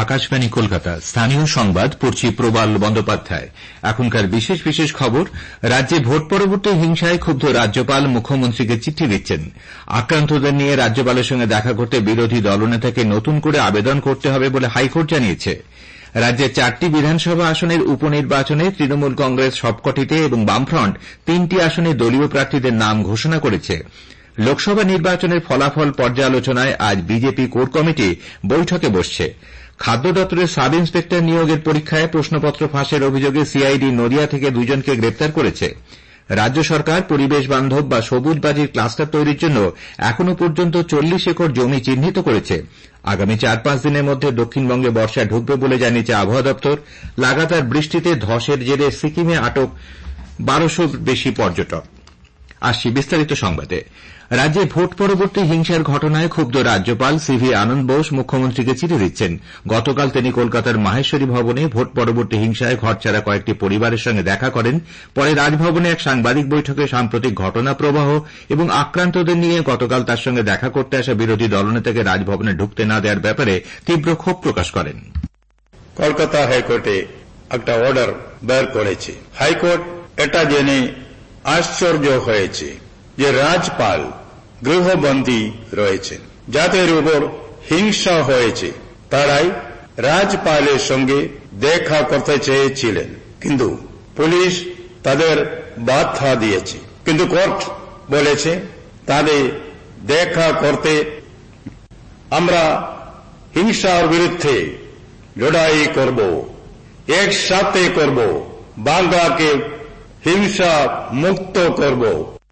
আকাশবাণী কলকাতা। স্থানীয় সংবাদ পড়ছি প্রবাল বন্দ্যোপাধ্যায়। এখনকার বিশেষ বিশেষ খবর। রাজ্যে ভোট পরবর্তী হিংসায় ক্ষুব্ধ রাজ্যপাল মুখ্যমন্ত্রীকে চিঠি দিচ্ছেন। আক্রান্তদের নিয়ে রাজ্যপালের সঙ্গে দেখা করতে বিরোধী দলনেতাকে নতুন করে আবেদন করতে হবে বলে হাইকোর্ট জানিয়েছে। রাজ্যের 4টি বিধানসভা আসনের উপনির্বাচনে তৃণমূল কংগ্রেস সবকটিতে এবং বামফ্রন্ট 3টি আসনে দলীয় প্রার্থীদের নাম ঘোষণা করেছে। লোকসভা নির্বাচনের ফলাফল পর্যালোচনায় আজ বিজেপি কোর কমিটি বৈঠকে বসছে। খাদ্য দপ্তরের সাব ইন্সপেক্টর নিয়োগের পরীক্ষায় প্রশ্নপত্র ফাঁসের অভিযোগে সিআইডি নদিয়া থেকে 2 জনকে গ্রেপ্তার করেছে। রাজ্য সরকার পরিবেশ বান্ধব বা সবুজ বাজির ক্লাস্টার তৈরির জন্য এখনো পর্যন্ত 40 একর জমি চিহ্নিত করেছে। আগামী 4-5 দিনের মধ্যে দক্ষিণবঙ্গে বর্ষা ঢুকবে বলে জানিয়েছে আবহাওয়া দপ্তর। লাগাতার বৃষ্টিতে ধসের জেরে সিকিমে আটক 1200 বেশি পর্যটক। আসছি বিস্তারিত সংবাদে। রাজ্যে ভোট পরবর্তী হিংসার ঘটনায় ক্ষুব্ধ রাজ্যপাল সিভি আনন্দ বোস মুখ্যমন্ত্রীকে চিঠি দিচ্ছেন। গতকাল তিনি কলকাতার মাহেশ্বরী ভবনে ভোট পরবর্তী হিংসায় ঘরছাড়া কয়েকটি পরিবারের সঙ্গে দেখা করেন। পরে রাজভবনে এক সাংবাদিক বৈঠকে সাম্প্রতিক ঘটনা প্রবাহ এবং আক্রান্তদের নিয়ে গতকাল তার সঙ্গে দেখা করতে আসা বিরোধী দলনেতাকে রাজভবনে ঢুকতে না দেওয়ার ব্যাপারে তীব্র ক্ষোভ প্রকাশ করেন। কলকাতা হাইকোর্টে একটা অর্ডার বের করেছে। হাইকোর্ট এটা জেনে আশ্চর্য হয়েছে যে রাজ্যপাল গৃহবন্দী রয়েছেন। যাদের উপর হিংসা হয়েছে তারাই রাজ্যপালের সঙ্গে দেখা করতে চেয়েছিলেন, কিন্তু পুলিশ তাদের বাধা দিয়েছে। কিন্তু কোর্ট বলেছে তাদের দেখা করতে আমরা হিংসার বিরুদ্ধে লড়াই করব, একসাথে করব, বাংলাকে হিংসা মুক্ত করব।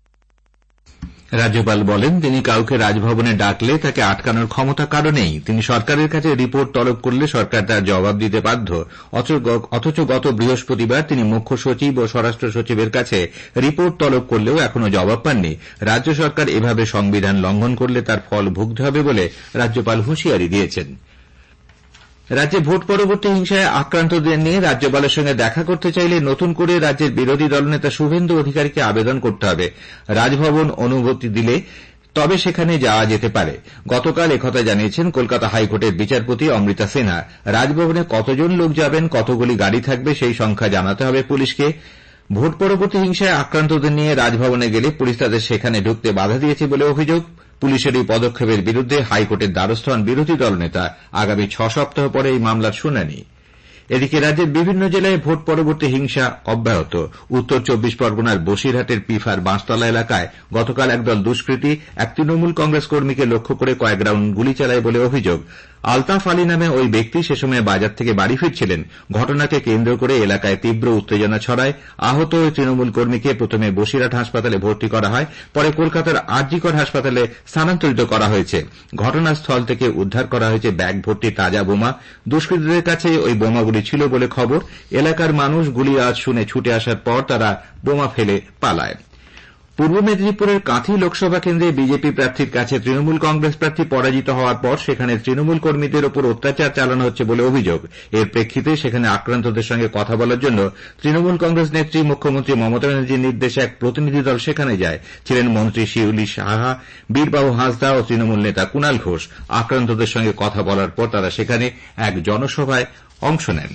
রাজ্যপাল বলেন তিনি কাউকে রাজভবনে ডাকলে তাকে আটকানোর ক্ষমতা কারো নেই। তিনি সরকারের কাছে রিপোর্ট তলব করলে সরকার তার জবাব দিতে বাধ্য। অথচ গত বৃহস্পতিবার তিনি মুখ্য সচিব ও স্বরাষ্ট্র সচিবের কাছে রিপোর্ট তলব করলেও এখনো জবাব পাননি। রাজ্য সরকার এভাবে সংবিধান লঙ্ঘন করলে তার ফল ভুগতে হবে বলে রাজ্যপাল হুঁশিয়ারি দিয়েছেন। রাজ্যে ভোট পরবর্তী হিংসায় আক্রান্তদের নিয়ে রাজ্যপালের সঙ্গে দেখা করতে চাইলে নতুন করে রাজ্যের বিরোধী দলনেতা শুভেন্দু অধিকারীকে আবেদন করতে হবে। রাজভবন অনুমতি দিলে তবে সেখানে যাওয়া যেতে পারে। গতকাল একথা জানিয়েছেন কলকাতা হাইকোর্টের বিচারপতি অমৃতা সিনহা। রাজভবনে কতজন লোক যাবেন, কতগুলি গাড়ি থাকবে সেই সংখ্যা জানাতে হবে পুলিশকে। ভোট পরবর্তী হিংসায় আক্রান্তদের নিয়ে রাজভবনে গেলে পুলিশ তাদের সেখানে ঢুকতে বাধা দিয়েছে বলে অভিযোগ। পুলিশের এই পদক্ষেপের বিরুদ্ধে হাইকোর্টের দ্বারস্থ হন বিরোধী দলনেতা। আগামী 6 সপ্তাহ পরে এই মামলার শুনানি। এদিকে রাজ্যের বিভিন্ন জেলায় ভোট পরবর্তী হিংসা অব্যাহত। উত্তর 24 পরগনার বসিরহাটের পিফার বাঁশতলা এলাকায় গতকাল একদল দুষ্কৃতী এক তৃণমূল কংগ্রেস কর্মীকে লক্ষ্য করে কয়েক রাউন্ড গুলি চালায় বলে অভিযোগ। আলতাফ আলী নামে ওই ব্যক্তি সে সময় বাজার থেকে বাড়ি ফিরছিলেন। ঘটনাকে কেন্দ্র করে এলাকায় তীব্র উত্তেজনা ছড়ায়। আহত ওই তৃণমূল কর্মীকে প্রথমে বসিরহাট হাসপাতালে ভর্তি করা হয়, পরে কলকাতার আরজিকর হাসপাতালে স্থানান্তরিত করা হয়েছে। ঘটনাস্থল থেকে উদ্ধার করা হয়েছে ব্যাগ ভর্তি তাজা বোমা। দুষ্কৃতীদের কাছে ওই বোমাগুলি ছিল বলে খবর। এলাকার মানুষ গুলির আওয়াজ শুনে ছুটে আসার পর তারা বোমা ফেলে পালায়। পূর্ব মেদিনীপুরের কাঁথি লোকসভা কেন্দ্রে বিজেপি প্রার্থীর কাছে তৃণমূল কংগ্রেস প্রার্থী পরাজিত হওয়ার পর সেখানে তৃণমূল কর্মীদের ওপর অত্যাচার চালানো হচ্ছে বলে অভিযোগ। এর প্রেক্ষিতে সেখানে আক্রান্তদের সঙ্গে কথা বলার জন্য তৃণমূল কংগ্রেস নেত্রী মুখ্যমন্ত্রী মমতা ব্যানার্জির নির্দেশে এক প্রতিনিধি দল সেখানে যায়। ছিলেন মন্ত্রী শিউলি সাহা, বীরবাবু হাঁসদা ও তৃণমূল নেতা কুণাল ঘোষ। আক্রান্তদের সঙ্গে কথা বলার পর তারা সেখানে এক জনসভায় অংশ নেন।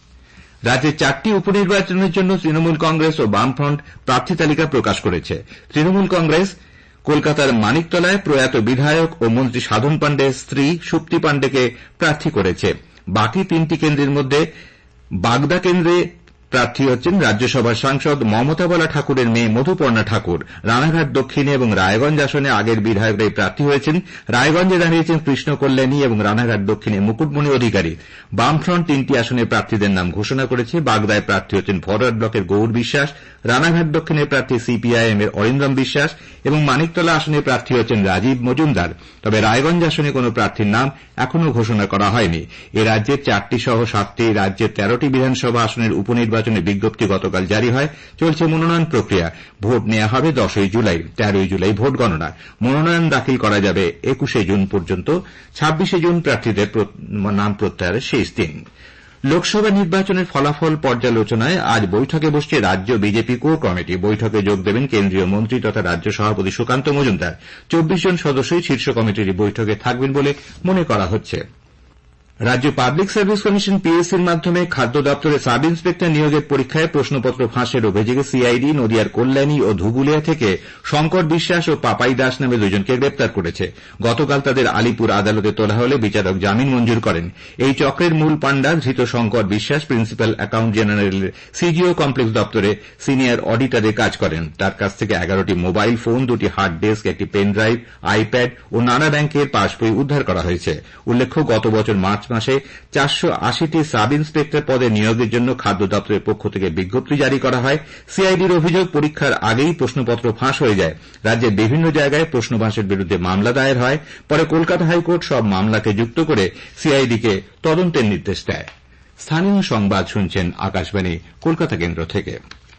রাজ্যে 4টি উপনির্বাচনের জন্য তৃণমূল কংগ্রেস ও বামফ্রন্ট প্রার্থী তালিকা প্রকাশ করেছে। তৃণমূল কংগ্রেস কলকাতার মানিকতলায় প্রয়াত বিধায়ক ও মন্ত্রী সাধন পাণ্ডের স্ত্রী সুপ্তি পাণ্ডেকে প্রার্থী করেছে। বাকি 3টি কেন্দ্রের মধ্যে বাগদা কেন্দ্রে প্রার্থী হচ্ছেন রাজ্যসভার সাংসদ মমতা বালা ঠাকুরের মেয়ে মধুপর্ণা ঠাকুর। রানাঘাট দক্ষিণে এবং রায়গঞ্জ আসনে আগের বিধায়করাই প্রার্থী হয়েছেন। রায়গঞ্জে দাঁড়িয়েছেন কৃষ্ণ কল্যাণী এবং রানাঘাট দক্ষিণে মুকুটমণি অধিকারী। বামফ্রন্ট 3টি আসনে প্রার্থীদের নাম ঘোষণা করেছে। বাগদায় প্রার্থী হচ্ছেন ফরওয়ার্ড ব্লকের গৌর বিশ্বাস, রানাঘাট দক্ষিণের প্রার্থী সিপিআইএম এর অরিন্দম বিশ্বাস এবং মানিকতলা আসনে প্রার্থী হচ্ছেন রাজীব মজুমদার। তবে রায়গঞ্জ আসনে কোন প্রার্থীর নাম এখনো ঘোষণা করা হয়নি। এ রাজ্যের 4টি সহ 7টি রাজ্যের 13টি বিধানসভা আসনের উপনির্বাচনের বিজ্ঞপ্তি গতকাল জারি হয়। চলছে মনোনয়ন প্রক্রিয়া। ভোট নেওয়া হবে 10ই জুলাই। 13ই জুলাই ভোট গণনা। মনোনয়ন দাখিল করা যাবে 21শে জুন পর্যন্ত। 26শে জুন প্রার্থীদের নাম প্রত্যাহারের শেষ দিন। লোকসভা নির্বাচনের ফলাফল পর্যালোচনায় আজ বৈঠকে বসছে রাজ্য বিজেপি কোর কমিটি। বৈঠকে যোগ দেবেন কেন্দ্রীয় মন্ত্রী তথা রাজ্য সভাপতি সুকান্ত মজুমদার। 24 জন সদস্যই শীর্ষ কমিটির বৈঠকে থাকবেন বলে মনে করা হচ্ছে। রাজ্য পাবলিক সার্ভিস কমিশন পিএসসির মাধ্যমে খাদ্য দপ্তরে সাব ইন্সপেক্টর নিয়োগের পরীক্ষায় প্রশ্নপত্র ফাঁসের অভিযোগে সিআইডি নদিয়ার কল্যাণী ও ধুবুলিয়া থেকে শঙ্কর বিশ্বাস ও পাপাই দাস নামে দুজনকে গ্রেপ্তার করেছে। গতকাল তাদের আলিপুর আদালতে তোলা হলে বিচারক জামিন মঞ্জুর করেন। এই চক্রের মূল পাণ্ডা ধৃত শঙ্কর বিশ্বাস প্রিন্সিপাল অ্যাকাউন্ট জেনারেলের সিজিও কমপ্লেক্স দপ্তরে সিনিয়র অডিটরে কাজ করেন। তার কাছ থেকে 11টি মোবাইল ফোন, 2টি হার্ড ডেস্ক, একটি পেন ড্রাইভ, আইপ্যাড ও নানা ব্যাংকের পাসবই উদ্ধার করা হয়েছে। উল্লেখ্য, গত বছর মার্চ মাসে 480টি সাব ইন্সপেক্টর পদে নিয়োগের জন্য খাদ্য দপ্তরের পক্ষ থেকে বিজ্ঞপ্তি জারি করা হয়। সিআইডির অভিযোগ, পরীক্ষার আগেই প্রশ্নপত্র ফাঁস হয়ে যায়। রাজ্যের বিভিন্ন জায়গায় প্রশ্ন ফাঁসের বিরুদ্ধে মামলা দায়ের হয়। পরে কলকাতা হাইকোর্ট সব মামলাকে যুক্ত করে সিআইডিকে তদন্তের নির্দেশ দেয়। স্থানীয় সংবাদ শুনছেন আকাশবাণী কলকাতা কেন্দ্র থেকে।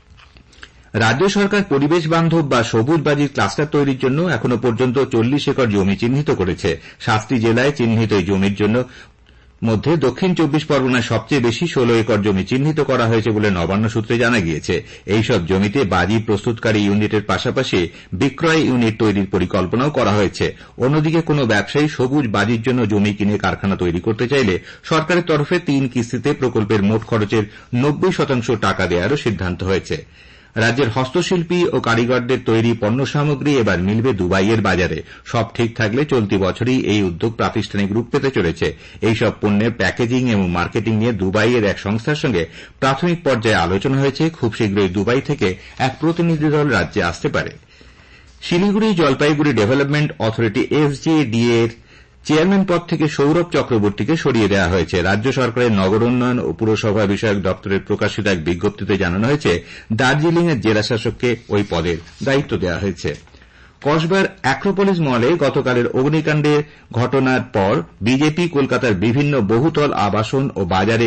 রাজ্য সরকার পরিবেশ বান্ধব বা সবুজ বাজির ক্লাস্টার তৈরির জন্য এখনো পর্যন্ত 40 একর জমি চিহ্নিত করেছে। 7টি জেলায় চিহ্নিত এই জমির জন্য মধ্যে দক্ষিণ 24 পরগনায় সবচেয়ে বেশি 16 একর জমি চিহ্নিত করা হয়েছে বলে নবান্ন সূত্রে জানা গিয়েছে। এইসব জমিতে বাজি প্রস্তুতকারী ইউনিটের পাশাপাশি বিক্রয় ইউনিট তৈরির পরিকল্পনাও করা হয়েছে। অন্যদিকে কোনো ব্যবসায়ী সবুজ বাজির জন্য জমি কিনে কারখানা তৈরি করতে চাইলে সরকারের তরফে 3 কিস্তিতে প্রকল্পের মোট খরচের 90% টাকা দেওয়ারও সিদ্ধান্ত হয়েছে। রাজ্যের হস্তশিল্পী ও কারিগরদের তৈরি পণ্য সামগ্রী এবার মিলবে দুবাইয়ের বাজারে। সব ঠিক থাকলে চলতি বছরই এই উদ্যোগ প্রাতিষ্ঠানিক রূপ পেতে চলেছে। এইসব পণ্যের প্যাকেজিং এবং মার্কেটিং নিয়ে দুবাইয়ের এক সংস্থার সঙ্গে প্রাথমিক পর্যায়ে আলোচনা হয়েছে। খুব শীঘ্রই দুবাই থেকে এক প্রতিনিধি দল রাজ্যে আসতে পারে। Siliguri Jalpaiguri development authority SJDA এর চেয়ারম্যান পদ থেকে সৌরভ চক্রবর্তীকে সরিয়ে দেওয়া হয়েছে। রাজ্য সরকারের নগর উন্নয়ন ও পুরসভা বিষয়ক দপ্তরের প্রকাশিত এক বিজ্ঞপ্তিতে জানানো হয়েছে, দার্জিলিংয়ের জেলাশাসককে ওই পদের দায়িত্ব দেওয়া হয়েছে। কসবার অ্যাক্রোপলিস মলে গতকালের অগ্নিকাণ্ডের ঘটনার পর বিজেপি কলকাতার বিভিন্ন বহুতল আবাসন ও বাজারে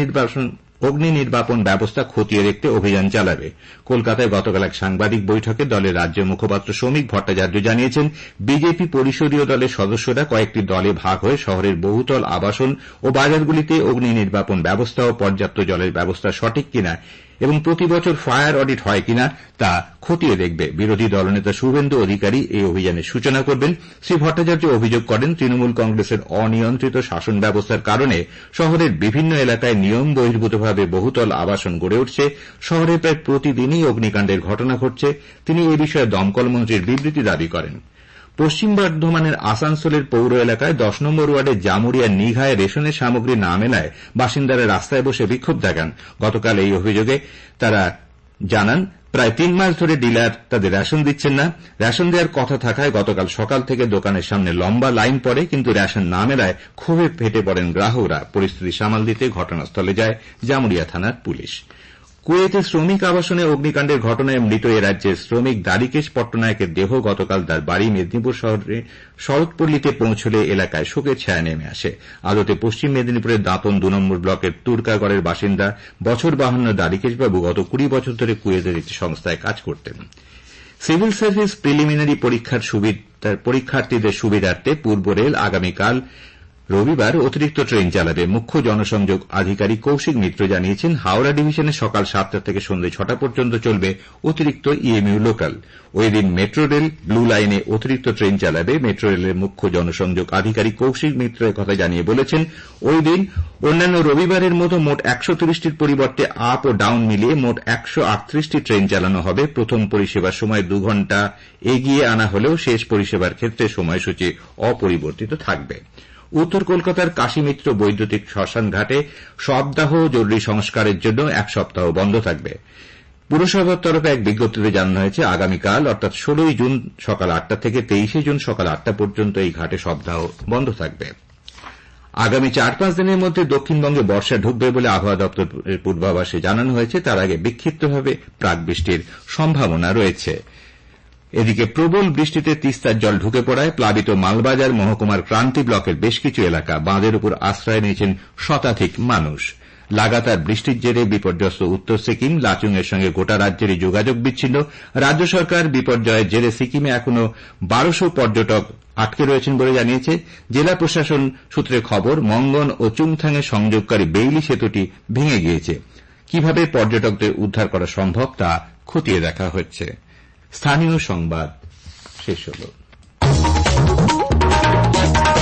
অগ্নি নির্বাপন ব্যবস্থা খতিয়ে দেখতে অভিযান চালাবে। কলকাতায় গতকাল এক সাংবাদিক বৈঠকে দলের রাজ্য মুখপাত্র শ্রমিক ভট্টাচার্য জানিয়েছেন, বিজেপি পরিষদীয় দলের সদস্যরা কয়েকটি দলে ভাগ হয়ে শহরের বহুতল আবাসন ও বাজারগুলিতে অগ্নি নির্বাপন ব্যবস্থা ও পর্যাপ্ত জলের ব্যবস্থা সঠিক কিনা এবং প্রতি বছর ফায়ার অডিট হয় কিনা তা খতিয়ে দেখবে। বিরোধী দলনেতা শুভেন্দু অধিকারী এই অভিযানের সূচনা করবেন। শ্রী ভট্টাচার্য অভিযোগ করেন, তৃণমূল কংগ্রেসের অনিয়ন্ত্রিত শাসন ব্যবস্থার কারণে শহরের বিভিন্ন এলাকায় নিয়ম বহির্ভূতভাবে বহুতল আবাসন গড়ে উঠছে। শহরে প্রায় প্রতিদিনই অগ্নিকাণ্ডের ঘটনা ঘটছে। তিনি এ বিষয়ে দমকল মন্ত্রীর বিবৃতি দাবি করেন। পশ্চিম বর্ধমানের আসানসোলের পৌর এলাকায় 10 নম্বর ওয়ার্ডের জামুরিয়া নিঘায় রেশনের সামগ্রী না মেলায় বাসিন্দারা রাস্তায় বসে বিক্ষোভ দেখান। গতকাল এই অভিযোগে তারা জানান, প্রায় 3 মাস ধরে ডিলার তাদের রেশন দিচ্ছেন না। রেশন দেওয়ার কথা থাকায় গতকাল সকাল থেকে দোকানের সামনে লম্বা লাইন পড়ে, কিন্তু রেশন না মেলায় ক্ষোভে ফেটে পড়েন গ্রাহকরা। পরিস্থিতি সামাল দিতে ঘটনাস্থলে যায় জামুরিয়া থানার পুলিশ। কুয়েতে শ্রমিক আবাসনে অগ্নিকাণ্ডের ঘটনায় মৃত এ রাজ্যের শ্রমিক দ্বারিকেশ পট্টনায়কের দেহ গতকাল তার বাড়ি মেদিনীপুর শহরে শরৎপল্লীতে পৌঁছলে এলাকায় শোকের ছায়া নেমে আসে। আদতে পশ্চিম মেদিনীপুরের দাঁতন 2 নম্বর ব্লকের তুর্কাগড়ের বাসিন্দা বছর 52 দ্বারিকেশবাবু গত 20 বছর ধরে কুয়েতের একটি সংস্থায় কাজ করতেন। সিভিল সার্ভিস প্রিলিমিনারি পরীক্ষার্থীদের সুবিধার্থে পূর্ব রেল আগামীকাল রবিবার অতিরিক্ত ট্রেন চালাবে। মুখ্য জনসংযোগ আধিকারিক কৌশিক মিত্র জানিয়েছেন, হাওড়া ডিভিশনে সকাল 7টা থেকে সন্ধ্যে 6টা পর্যন্ত চলবে অতিরিক্ত ইএমইউ লোকাল। ওই দিন মেট্রো রেল ব্লু লাইনে অতিরিক্ত ট্রেন চালাবে। মেট্রো রেলের মুখ্য জনসংযোগ আধিকারিক কৌশিক মিত্র একথা জানিয়ে বলেছেন, ওই দিন অন্যান্য রবিবারের মতো মোট 130টির পরিবর্তে আপ ও ডাউন মিলিয়ে মোট 138টি ট্রেন চালানো হবে। প্রথম পরিষেবার সময় 2 ঘণ্টা এগিয়ে আনা হলেও শেষ পরিষেবার ক্ষেত্রে সময়সূচি অপরিবর্তিত থাকবে। উত্তর কলকাতার কাশীমিত্র বৈদ্যুতিক শ্মশান ঘাটে শবদাহ জরুরি সংস্কারের জন্য 1 সপ্তাহ বন্ধ থাকবে। পুরসভার তরফে এক বিজ্ঞপ্তিতে জানানো হয়েছে, আগামীকাল অর্থাৎ 16 জুন সকাল 8টা থেকে 23 জুন সকাল 8টা পর্যন্ত এই ঘাটে শবদাহ বন্ধ থাকবে। আগামী 4-5 দিনের মধ্যে দক্ষিণবঙ্গে বর্ষা ঢুকবে বলে আবহাওয়া দপ্তরের পূর্বাভাসে জানানো হয়েছে। তার আগে বিক্ষিপ্তভাবে প্রাকবৃষ্টির সম্ভাবনা রয়েছে। এদিকে প্রবল বৃষ্টিতে তিস্তার জল ঢুকে পড়ায় প্লাবিত মালবাজার মহকুমার ক্রান্তি ব্লকের বেশ কিছু এলাকা বাঁধের উপর আশ্রয় নিয়েছেন শতাধিক মানুষ। লাগাতার বৃষ্টির জেরে বিপর্যস্ত উত্তর সিকিম, লাচুংয়ের সঙ্গে গোটা রাজ্যেরই যোগাযোগ বিচ্ছিন্ন। রাজ্য সরকার বিপর্যয়ের জেরে সিকিমে এখনো 1200 পর্যটক আটকে রয়েছেন বলে জানিয়েছে। জেলা প্রশাসন সূত্রে খবর, মঙ্গন ও চুংথাংয়ে সংযোগকারী বেইলি সেতুটি ভেঙে গিয়েছে। কিভাবে পর্যটকদের উদ্ধার করা সম্ভব তা খতিয়ে দেখা হচ্ছে। স্থানীয় সংবাদ শেষ হল।